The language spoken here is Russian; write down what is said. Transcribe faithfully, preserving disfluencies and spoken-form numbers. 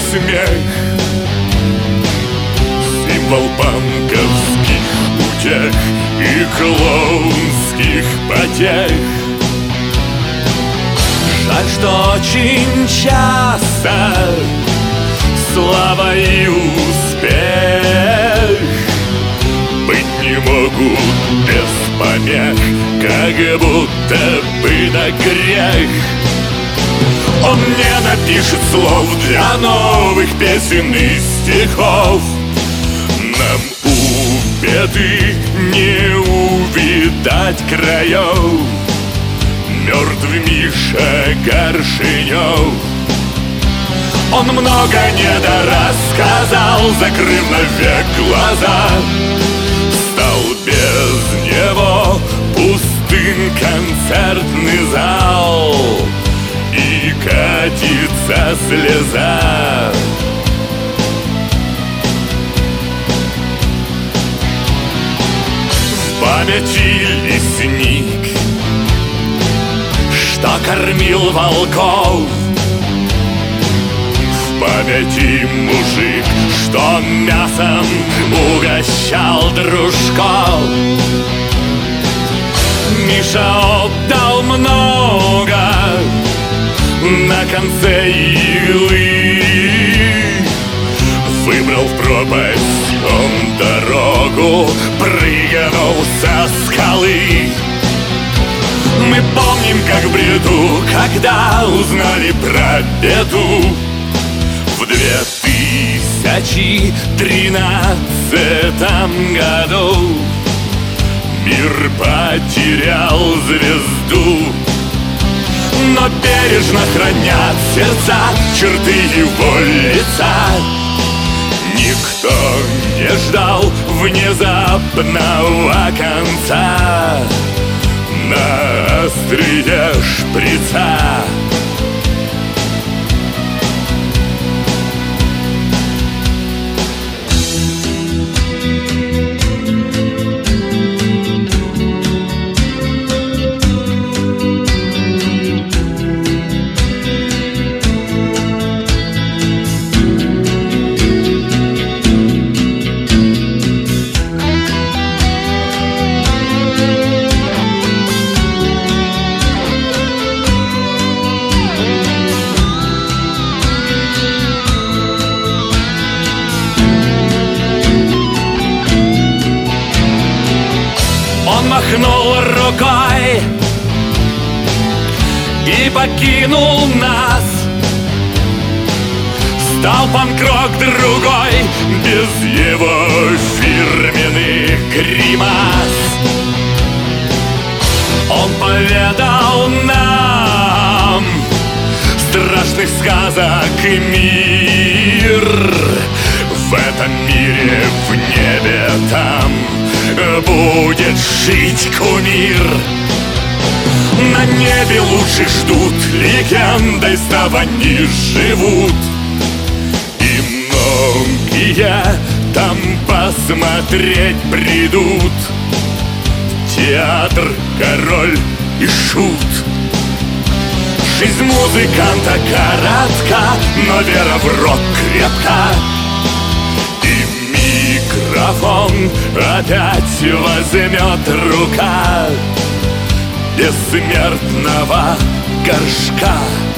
смех, символ панковских утех и клоунских потех. Жаль, что очень часто слава и успех быть не могут без помех, как будто бы на грех. Он не напишет слов для новых песен и стихов. Нам у беды не увидать краев. Мертв Миша Горшенев. Он много недорассказал, закрыв навек глаза. Стал без него пустым концертный зал, и катится слеза. В памяти лесник, что кормил волков. В памяти мужик, что мясом угощал дружков. Миша отдал много на конце иглы. Выбрал в пропасть он дорогу, прыгнул со скалы. Мы помним, как в бреду, когда узнали про беду. В две тысячи тринадцатом году мир потерял звезду. Но бережно хранят сердца черты его лица. Никто не ждал внезапного конца на острие шприца. Он махнул рукой и покинул нас. Стал панк-рок другой, без его фирменных гримас. Он поведал нам страшных сказок и мир. В этом мире, в небе там будет жить кумир. На небе лучше ждут, легендой став они живут. И многие там посмотреть придут. Театр, король и шут. Жизнь музыканта коротка, но вера в рок крепка. Микрофон опять возьмет рука бессмертного Горшка.